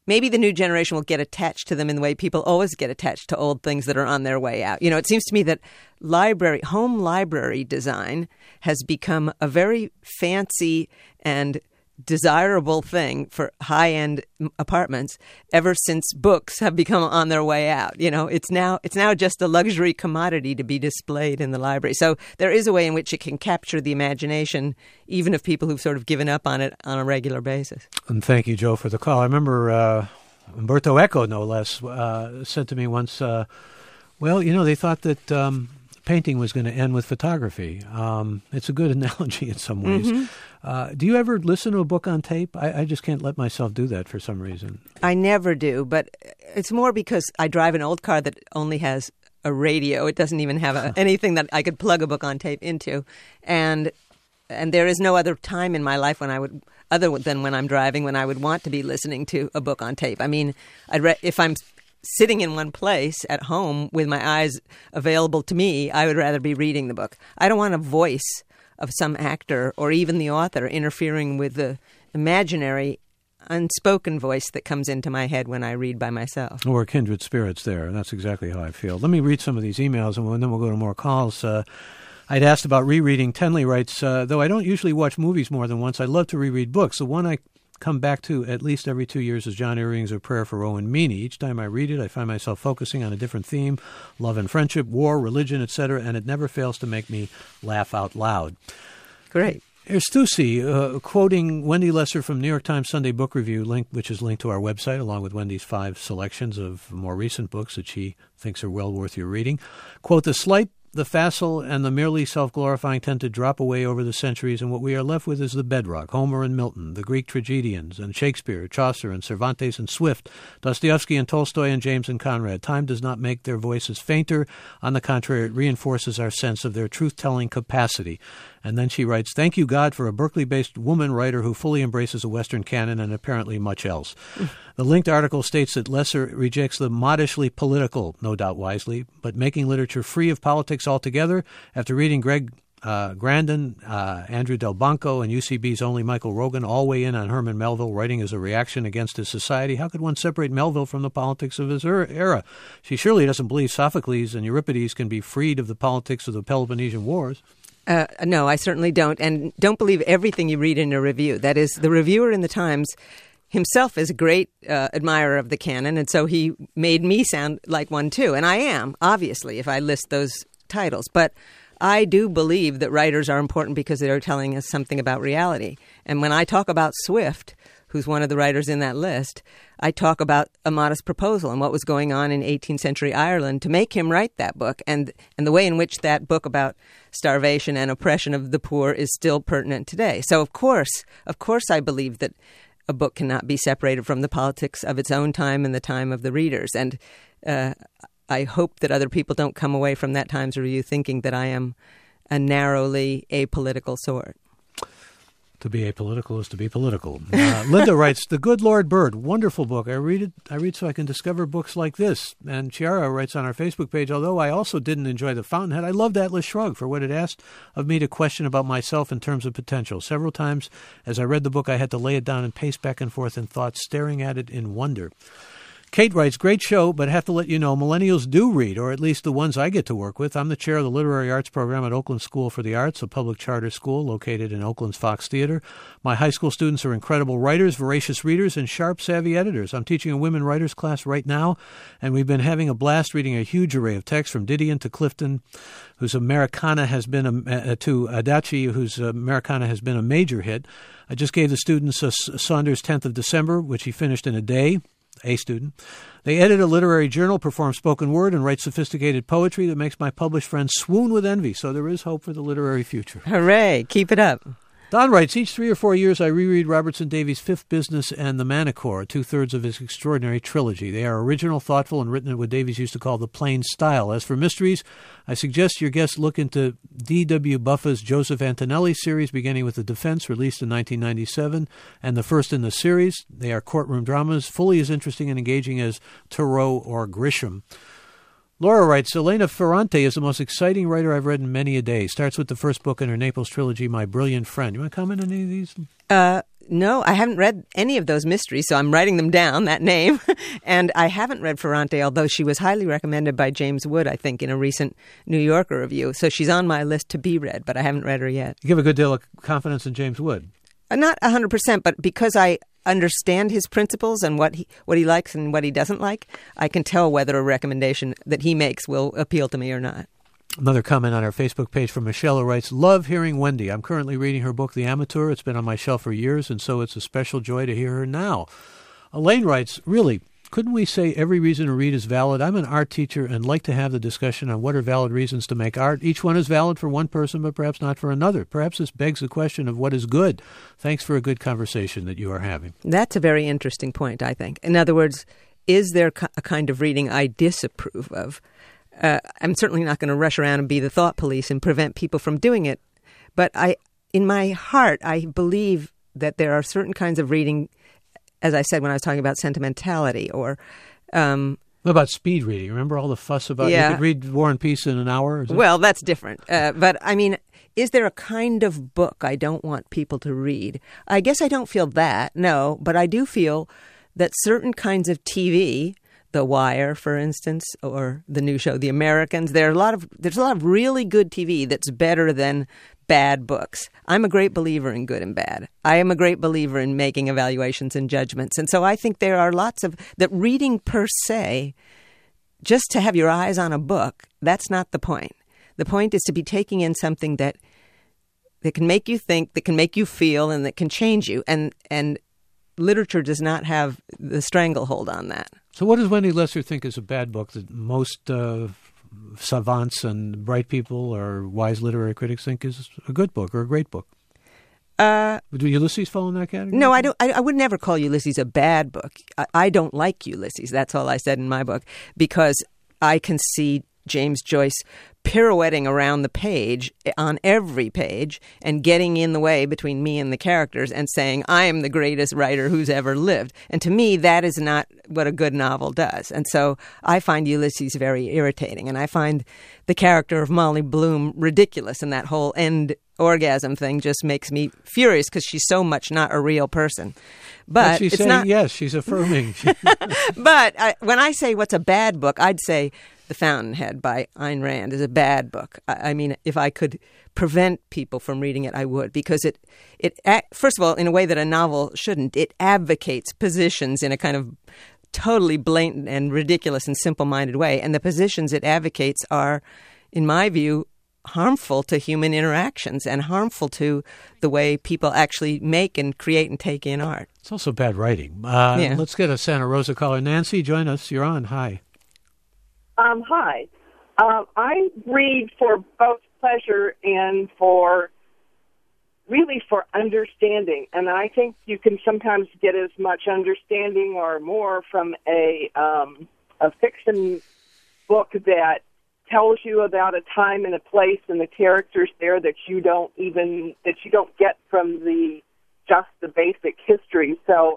maybe the new generation will get attached to them in the way people always get attached to old things that are on their way out. You know, it seems to me that library, home library design has become a very fancy and desirable thing for high-end apartments ever since books have become on their way out. You know, it's now it's now just a luxury commodity to be displayed in the library. So there is a way in which it can capture the imagination, even of people who've sort of given up on it on a regular basis. And thank you, Joe, for the call. I remember uh, Umberto Eco, no less, uh, said to me once, uh, well, you know, they thought that um, painting was going to end with photography. Um, it's a good analogy in some ways. Mm-hmm. Uh, do you ever listen to a book on tape? I, I just can't let myself do that for some reason. I never do, but it's more because I drive an old car that only has a radio. It doesn't even have a, anything that I could plug a book on tape into. And and there is no other time in my life when I would, other than when I'm driving, when I would want to be listening to a book on tape. I mean, I'd re- if I'm sitting in one place at home with my eyes available to me, I would rather be reading the book. I don't want a voice of some actor or even the author interfering with the imaginary, unspoken voice that comes into my head when I read by myself. Or kindred spirits there. That's exactly how I feel. Let me read some of these emails, and then we'll go to more calls. Uh, I'd asked about rereading. Tenley writes, uh, though I don't usually watch movies more than once, I love to reread books. The one I come back to at least every two years is John Earring's A Prayer for Owen Meany. Each time I read it, I find myself focusing on a different theme, love and friendship, war, religion, et cetera, and it never fails to make me laugh out loud. Great. Here's Stussy, uh, quoting Wendy Lesser from New York Times Sunday Book Review, link, which is linked to our website, along with Wendy's five selections of more recent books that she thinks are well worth your reading. Quote, the slight, the facile, and the merely self-glorifying tend to drop away over the centuries, and what we are left with is the bedrock, Homer and Milton, the Greek tragedians, and Shakespeare, Chaucer, and Cervantes and Swift, Dostoevsky and Tolstoy, and James and Conrad. Time does not make their voices fainter. On the contrary, it reinforces our sense of their truth-telling capacity. And then she writes, thank you, God, for a Berkeley-based woman writer who fully embraces a Western canon and apparently much else. Mm. The linked article states that Lesser rejects the modishly political, no doubt wisely, but making literature free of politics altogether. After reading Greg uh, Grandin, uh, Andrew Delbanco, and U C B's only Michael Rogan all weigh in on Herman Melville, writing as a reaction against his society, how could one separate Melville from the politics of his era? She surely doesn't believe Sophocles and Euripides can be freed of the politics of the Peloponnesian Wars. Uh, no, I certainly don't. And don't believe everything you read in a review. That is, the reviewer in the Times himself is a great uh, admirer of the canon, and so he made me sound like one too. And I am, obviously, if I list those titles. But I do believe that writers are important because they're telling us something about reality. And when I talk about Swift, who's one of the writers in that list, I talk about A Modest Proposal and what was going on in eighteenth century Ireland to make him write that book, and and the way in which that book about starvation and oppression of the poor is still pertinent today. So of course, of course I believe that a book cannot be separated from the politics of its own time and the time of the readers. And uh, I hope that other people don't come away from that Times review thinking that I am a narrowly apolitical sort. To be apolitical is to be political. Uh, Linda writes, The Good Lord Bird, wonderful book. I read it. I read so I can discover books like this. And Chiara writes on our Facebook page, although I also didn't enjoy The Fountainhead, I loved Atlas Shrugged for what it asked of me to question about myself in terms of potential. Several times as I read the book, I had to lay it down and pace back and forth in thought, staring at it in wonder. Kate writes, great show, but have to let you know millennials do read, or at least the ones I get to work with. I'm the chair of the Literary Arts Program at Oakland School for the Arts, a public charter school located in Oakland's Fox Theater. My high school students are incredible writers, voracious readers, and sharp, savvy editors. I'm teaching a women writers class right now, and we've been having a blast reading a huge array of texts from Didion to Clifton, whose Americana has been, a, uh, to Adachi, whose Americana has been a major hit. I just gave the students a Saunders tenth of December, which he finished in a day. A student. They edit a literary journal, perform spoken word, and write sophisticated poetry that makes my published friends swoon with envy. So there is hope for the literary future. Hooray. Keep it up. Don writes, each three or four years I reread Robertson Davies' Fifth Business and The Manicore, two-thirds of his extraordinary trilogy. They are original, thoughtful, and written in what Davies used to call the plain style. As for mysteries, I suggest your guests look into D W Buffa's Joseph Antonelli series, beginning with The Defense, released in nineteen ninety-seven, and the first in the series. They are courtroom dramas, fully as interesting and engaging as Thoreau or Grisham. Laura writes, Elena Ferrante is the most exciting writer I've read in many a day. Starts with the first book in her Naples trilogy, My Brilliant Friend. You want to comment on any of these? Uh, no, I haven't read any of those mysteries, so I'm writing them down, that name. And I haven't read Ferrante, although she was highly recommended by James Wood, I think, in a recent New Yorker review. So she's on my list to be read, but I haven't read her yet. You have a good deal of confidence in James Wood. Uh, not one hundred percent, but because I understand his principles and what he what he likes and what he doesn't like, I can tell whether a recommendation that he makes will appeal to me or not. Another comment on our Facebook page from Michelle, who writes, love hearing Wendy. I'm currently reading her book, The Amateur. It's been on my shelf for years, and so it's a special joy to hear her now. Elaine writes, really, couldn't we say every reason to read is valid? I'm an art teacher and like to have the discussion on what are valid reasons to make art. Each one is valid for one person, but perhaps not for another. Perhaps this begs the question of what is good. Thanks for a good conversation that you are having. That's a very interesting point, I think. In other words, is there a kind of reading I disapprove of? Uh, I'm certainly not going to rush around and be the thought police and prevent people from doing it. But I, in my heart, I believe that there are certain kinds of reading, as I said when I was talking about sentimentality or... Um, what about speed reading? Remember all the fuss about yeah. you could read War and Peace in an hour? Is well, that's different. Uh, but, I mean, is there a kind of book I don't want people to read? I guess I don't feel that, no. But I do feel that certain kinds of T V... The Wire, for instance, or the new show, The Americans. There are a lot of there's a lot of really good T V that's better than bad books. I'm a great believer in good and bad. I am a great believer in making evaluations and judgments. And so I think there are lots of that reading per se, just to have your eyes on a book, that's not the point. The point is to be taking in something that that can make you think, that can make you feel, and that can change you. And and literature does not have the stranglehold on that. So what does Wendy Lesser think is a bad book that most uh, savants and bright people or wise literary critics think is a good book or a great book? Uh, Do Ulysses fall in that category? No, I don't. I, I would never call Ulysses a bad book. I, I don't like Ulysses. That's all I said in my book, because I can see James Joyce pirouetting around the page, on every page, and getting in the way between me and the characters and saying, I am the greatest writer who's ever lived. And to me, that is not what a good novel does. And so I find Ulysses very irritating. And I find the character of Molly Bloom ridiculous. And that whole end orgasm thing just makes me furious because she's so much not a real person. But, but she's it's saying, not... yes, she's affirming. But I, when I say what's a bad book, I'd say The Fountainhead by Ayn Rand is a bad book. I, I mean, if I could prevent people from reading it, I would, because it, it, first of all, in a way that a novel shouldn't, it advocates positions in a kind of totally blatant and ridiculous and simple-minded way. And the positions it advocates are, in my view, harmful to human interactions and harmful to the way people actually make and create and take in art. It's also bad writing. Uh, yeah. Let's get a Santa Rosa caller. Nancy, join us. You're on. Hi. Um, hi. Uh, I read for both pleasure and for really for understanding. And I think you can sometimes get as much understanding or more from a um, a fiction book that tells you about a time and a place and the characters there that you don't even that you don't get from the just the basic history. So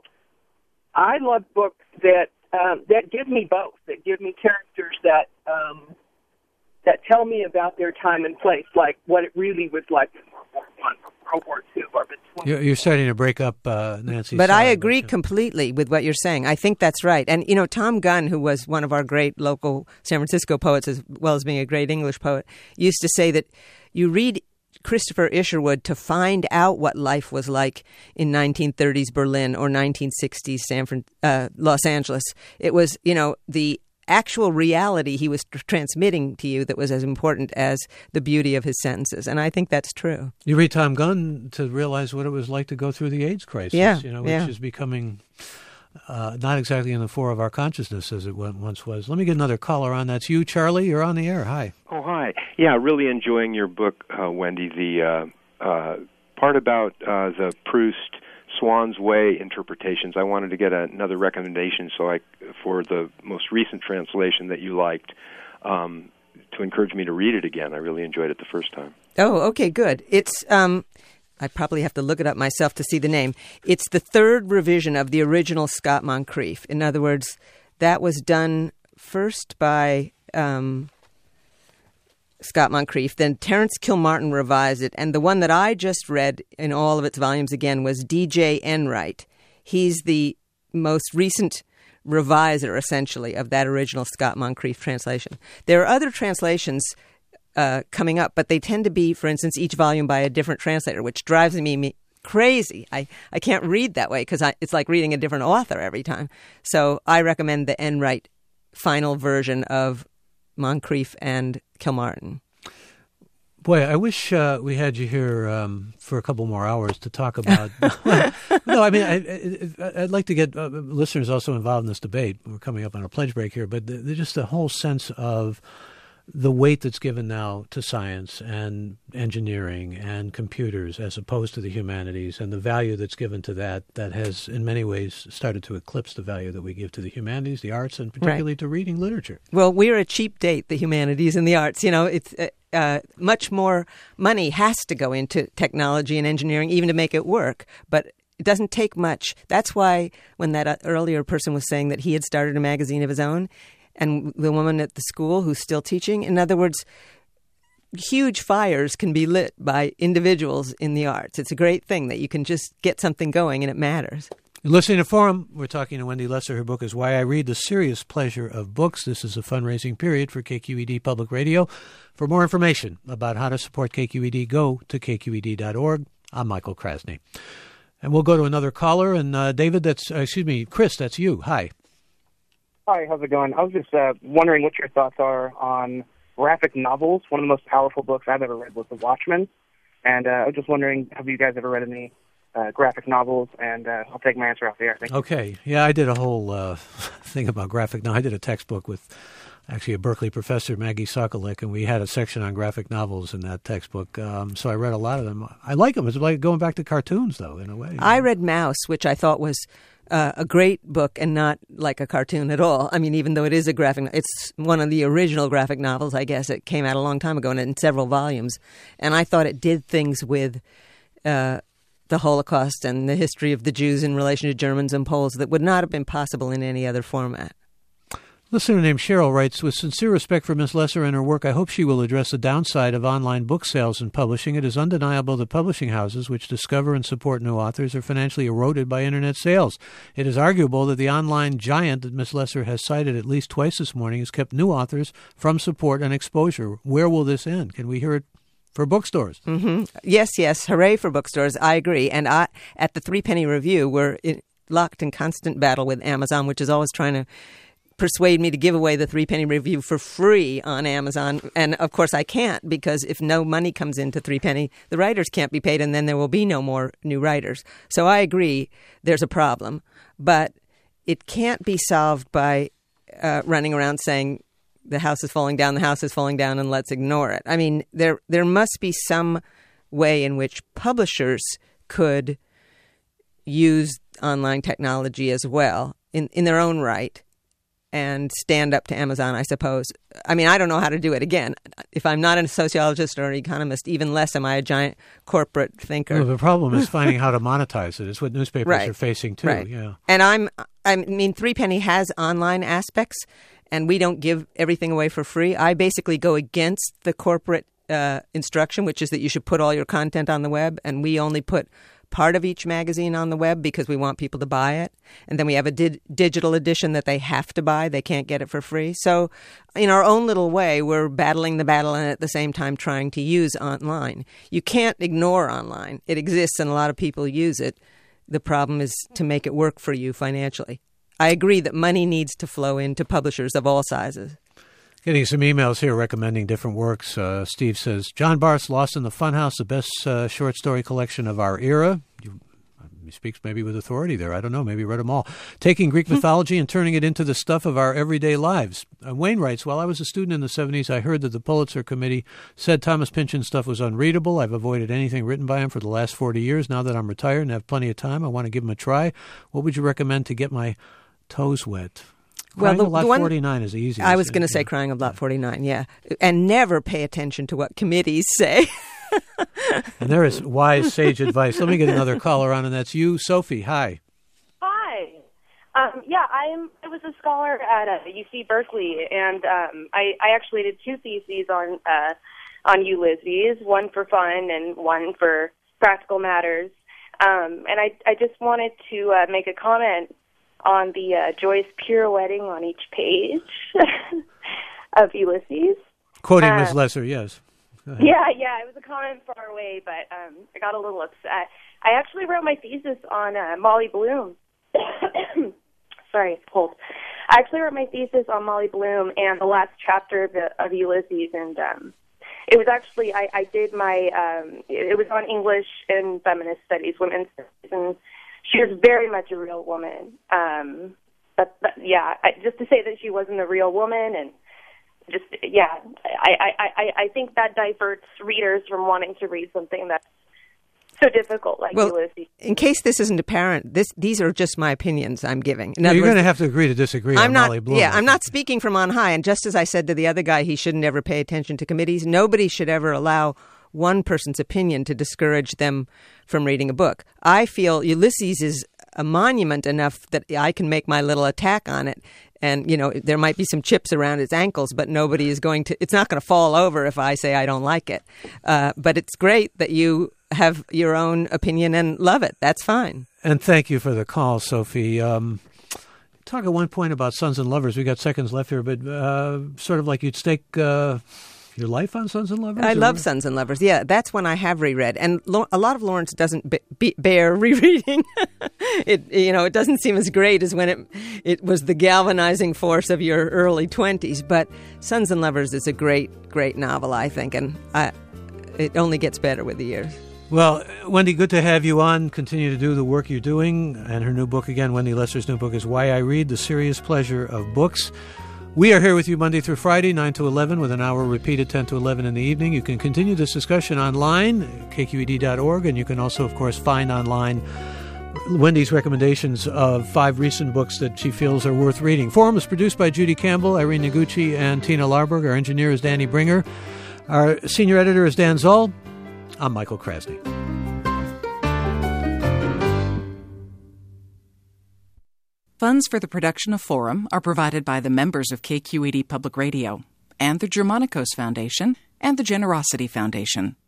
I love books that um, that give me both, that give me characters that um, that tell me about their time and place, like what it really was like in World War One, World War Two, or between. You're, you're starting to break up, uh, Nancy. But Sorry, I agree but, uh, completely with what you're saying. I think that's right. And, you know, Tom Gunn, who was one of our great local San Francisco poets, as well as being a great English poet, used to say that you read Christopher Isherwood to find out what life was like in nineteen thirties Berlin or nineteen sixties San Fran- uh, Los Angeles. It was, you know, the actual reality he was tr- transmitting to you that was as important as the beauty of his sentences. And I think that's true. You read Tom Gunn to realize what it was like to go through the AIDS crisis, yeah, you know, which yeah. is becoming uh, not exactly in the fore of our consciousness as it once was. Let me get another caller on. That's you, Charlie. You're on the air. Hi. Oh, hi. Yeah, really enjoying your book, uh, Wendy. The uh, uh, part about uh, the Proust Swann's Way interpretations, I wanted to get another recommendation so I, for the most recent translation that you liked, um, to encourage me to read it again. I really enjoyed it the first time. Oh, okay, good. It's, um, I probably have to look it up myself to see the name. It's the third revision of the original Scott Moncrief. In other words, that was done first by... Um, Scott Moncrief. Then Terence Kilmartin revised it. And the one that I just read in all of its volumes again was D J Enright. He's the most recent reviser, essentially, of that original Scott Moncrief translation. There are other translations uh, coming up, but they tend to be, for instance, each volume by a different translator, which drives me, me crazy. I, I can't read that way because it's like reading a different author every time. So I recommend the Enright final version of Moncrief and Kilmartin. Boy, I wish uh, we had you here um, for a couple more hours to talk about. No, I mean, I, I, I'd like to get uh, listeners also involved in this debate. We're coming up on a pledge break here, but the, the, just the whole sense of the weight that's given now to science and engineering and computers as opposed to the humanities, and the value that's given to that that has in many ways started to eclipse the value that we give to the humanities, the arts, and particularly right. to reading literature. Well, we're a cheap date, the humanities and the arts. You know, it's uh, uh, much more money has to go into technology and engineering even to make it work, but it doesn't take much. That's why when that uh, earlier person was saying that he had started a magazine of his own, and the woman at the school who's still teaching. In other words, huge fires can be lit by individuals in the arts. It's a great thing that you can just get something going and it matters. You're listening to Forum. We're talking to Wendy Lesser. Her book is Why I Read: The Serious Pleasure of Books. This is a fundraising period for K Q E D Public Radio. For more information about how to support K Q E D, go to k q e d dot org. I'm Michael Krasny. And we'll go to another caller. And uh, David, that's, uh, excuse me, Chris, that's you. Hi. Hi, how's it going? I was just uh, wondering what your thoughts are on graphic novels. One of the most powerful books I've ever read was The Watchmen. And uh, I was just wondering, have you guys ever read any uh, graphic novels? And uh, I'll take my answer off the air. Thank you. Okay. Yeah, I did a whole uh, thing about graphic novels. I did a textbook with actually a Berkeley professor, Maggie Sokolik, and we had a section on graphic novels in that textbook. Um, so I read a lot of them. I like them. It's like going back to cartoons, though, in a way. I read Mouse, which I thought was Uh, a great book and not like a cartoon at all. I mean, even though it is a graphic, it's one of the original graphic novels, I guess. It came out a long time ago and in several volumes. And I thought it did things with uh, the Holocaust and the history of the Jews in relation to Germans and Poles that would not have been possible in any other format. Listener named Cheryl writes, with sincere respect for Miss Lesser and her work, I hope she will address the downside of online book sales and publishing. It is undeniable that publishing houses which discover and support new authors are financially eroded by Internet sales. It is arguable that the online giant that Miss Lesser has cited at least twice this morning has kept new authors from support and exposure. Where will this end? Can we hear it for bookstores? Mm-hmm. Yes, yes. Hooray for bookstores. I agree. And I, at the Three Penny Review, we're in, locked in constant battle with Amazon, which is always trying to persuade me to give away the Three Penny Review for free on Amazon. And, of course, I can't, because if no money comes into Three Penny, the writers can't be paid, and then there will be no more new writers. So I agree there's a problem. But it can't be solved by uh, running around saying the house is falling down, the house is falling down, and let's ignore it. I mean, there there must be some way in which publishers could use online technology as well in, in their own right, and stand up to Amazon, I suppose. I mean, I don't know how to do it. Again, if I'm not a sociologist or an economist, even less am I a giant corporate thinker. Well, the problem is finding how to monetize it. It's what newspapers right. are facing, too. Right. Yeah. And I'm, I mean, Three Penny has online aspects, and we don't give everything away for free. I basically go against the corporate uh, instruction, which is that you should put all your content on the web, and we only put part of each magazine on the web because we want people to buy it. And then we have a di- digital edition that they have to buy. They can't get it for free. So in our own little way, we're battling the battle and at the same time trying to use online. You can't ignore online. It exists and a lot of people use it. The problem is to make it work for you financially. I agree that money needs to flow into publishers of all sizes. Getting some emails here recommending different works. Uh, Steve says, John Barth's Lost in the Funhouse, the best uh, short story collection of our era. You, he speaks maybe with authority there. I don't know. Maybe read them all. Taking Greek mythology and turning it into the stuff of our everyday lives. Uh, Wayne writes, while I was a student in the seventies, I heard that the Pulitzer Committee said Thomas Pynchon's stuff was unreadable. I've avoided anything written by him for the last forty years. Now that I'm retired and have plenty of time, I want to give him a try. What would you recommend to get my toes wet? Crying well, the, of Lot the one, forty-nine is easy. I was going to say Crying of Lot forty-nine, yeah. And never pay attention to what committees say. And there is wise, sage advice. Let me get another caller on, and that's you, Sophie. Hi. Hi. Um, yeah, I'm. I was a scholar at uh, U C Berkeley, and um, I, I actually did two theses on uh, on Ulysses, one for fun and one for practical matters. Um, and I, I just wanted to uh, make a comment on the uh, Joyce pirouetting on each page of Ulysses. Quoting uh, Miz Lesser, yes. Yeah, yeah, it was a comment far away, but um, I got a little upset. I actually wrote my thesis on uh, Molly Bloom. Sorry, it's cold. I actually wrote my thesis on Molly Bloom and the last chapter of, the, of Ulysses, and um, it was actually, I, I did my, um, it, it was on English and feminist studies, women's studies, and she was very much a real woman. Um, but, but yeah, I, just to say that she wasn't a real woman, and just, yeah, I, I, I, I think that diverts readers from wanting to read something that's so difficult like well, Ulysses. In case this isn't apparent, this these are just my opinions I'm giving. In No, other you're words, going to have to agree to disagree I'm on not, Molly Bloom. Yeah, I'm not speaking from on high. And just as I said to the other guy, he shouldn't ever pay attention to committees, nobody should ever allow one person's opinion to discourage them from reading a book. I feel Ulysses is a monument enough that I can make my little attack on it. And, you know, there might be some chips around its ankles, but nobody is going to, it's not going to fall over if I say I don't like it. Uh, but it's great that you have your own opinion and love it. That's fine. And thank you for the call, Sophie. Um, talk at one point about Sons and Lovers. We got seconds left here, but uh, sort of like you'd stake uh, your life on Sons and Lovers? I or love what? Sons and Lovers. Yeah, that's one I have reread. And lo- a lot of Lawrence doesn't be- be- bear rereading. it you know, it doesn't seem as great as when it it was the galvanizing force of your early twenties. But Sons and Lovers is a great, great novel, I think. And I, it only gets better with the years. Well, Wendy, good to have you on. Continue to do the work you're doing. And her new book, again, Wendy Lesser's new book is Why I Read, The Serious Pleasure of Books. We are here with you Monday through Friday, nine to eleven, with an hour repeated ten to eleven in the evening. You can continue this discussion online, K Q E D dot org, and you can also, of course, find online Wendy's recommendations of five recent books that she feels are worth reading. Forum is produced by Judy Campbell, Irene Noguchi, and Tina Larberg. Our engineer is Danny Bringer. Our senior editor is Dan Zoll. I'm Michael Krasny. Funds for the production of Forum are provided by the members of K Q E D Public Radio and the Germanicos Foundation and the Generosity Foundation.